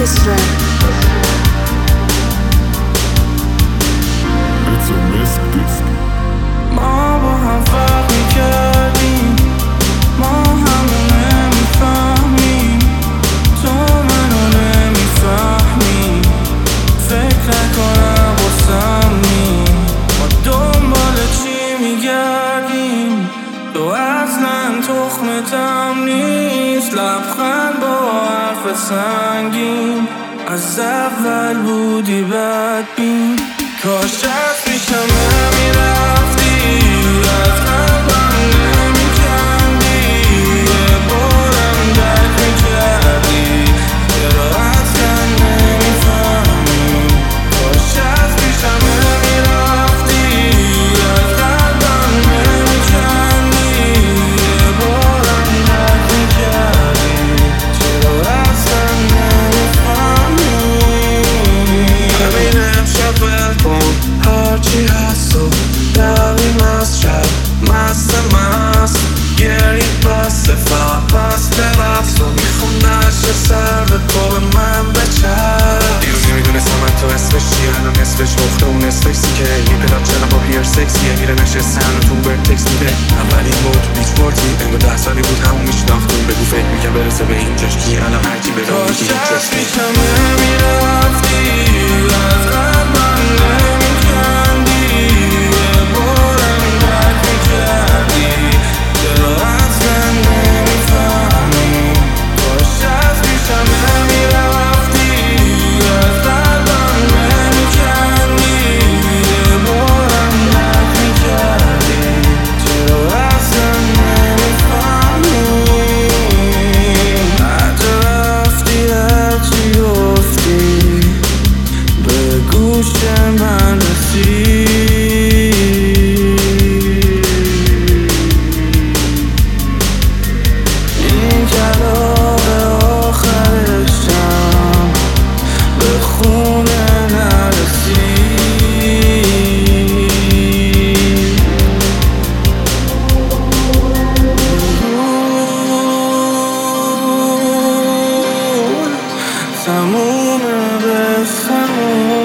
ما با هم فرق میکردیم، ما همو نمیفهمیم، تو منو نمیفهمی، فکر نکنم باسمی، ما دنبال چی میگردیم، تو اصلا تخمتم نیست، لبخند با حرف سنگین، از اول بودی بدبین، کاش از پیشم نمیرفتی، از قلبم نمیکندی، یه بارم درک میکردی، چرا اصلا نمیفهمی، کاش از پیشم نمیرفتی، از قلبم نمیکندی، یه بارم درک میکردی، چرا اصلا نمیفهمی. همین امشب ول کن هرچی هست و رویم از شب مست گریه بسته فقط بسته رفت و میخوام نشه سر به پا به من بچرد. دیروز نمیدونستم من تو اسمش چیه، الان نصفش مخته و نصفش سیکه، این پدر چرا با پیر سکسیه، میره نشستن و تو برتکس میده، اولین بود بیچ پارتی انگار 10 سالی بود همون میشناختون، بگو فکر میکن برسه به اینجاش کیه، الان هرچی بدام میگی هیچ پیشم نمیرفتی، از قلبم نمیکندی، یه بارم درک میکردی، چرا اصلا نمیفهمی، کاش از پیشم نمیرفتی، از قلبم نمیکندی، یه بارم درک میکردی، چرا اصلا نمیفهمی. هرجا رفتی هرچی گفتی به گوش من رسید، این کلام آخرشم به خونه نرسید، تمومه بسمون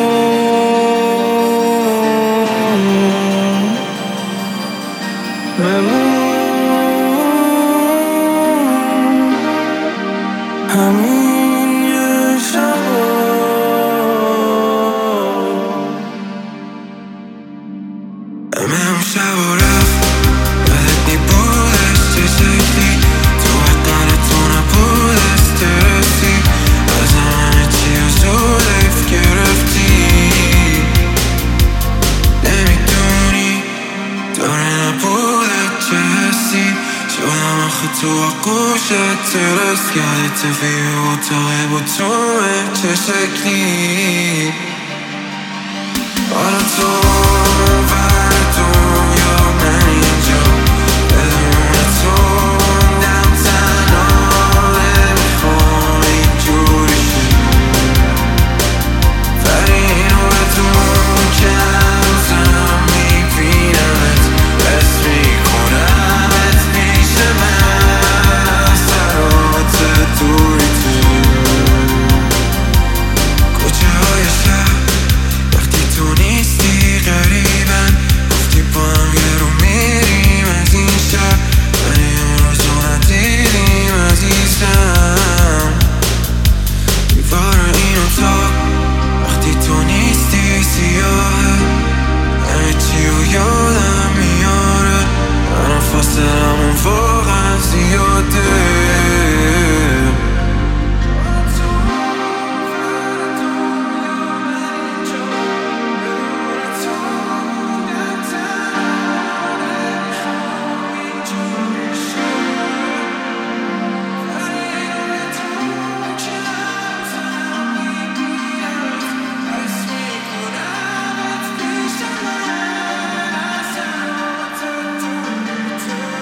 همین یه شبا همه شبا رفت یادت نیبودش چه شکلی، تو وقتانه تو نبود استرسی، از همه چی رو زودف گرفتی، نمیدونی داره نبوده چه حسی، شدم آخه تو آغوشت ترس، یادت توی اتاق با توه چه شکلی، حالا تو ور دنیا من اینجا بدون تو موندم تنها، نمیخوام اینجوری شه، ولی اینو بدون که هنوزم میبینمت، حس میکنمت پیش من، سرات دوری تو کوچه های شهر، وقتی تو نیستی غریبن، گفتی با هم یه رو میریم از این شهر، ولی اون روزو ندیدیم عزیزم، دیوار این اتاق وقتی تو نیستی سیاهه، همه چی رو یادم میاره، الان فاصلمون واقعا زیاده.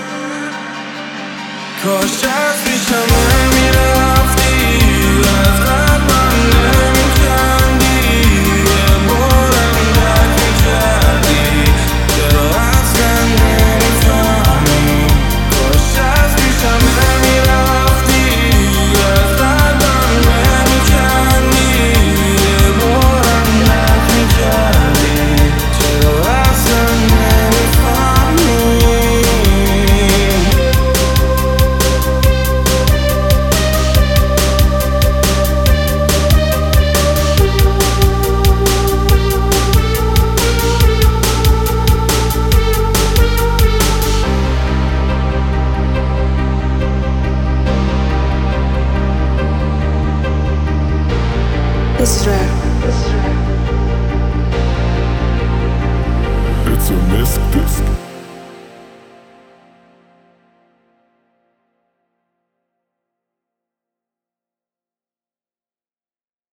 کاش از پیشم نمیرفتی، از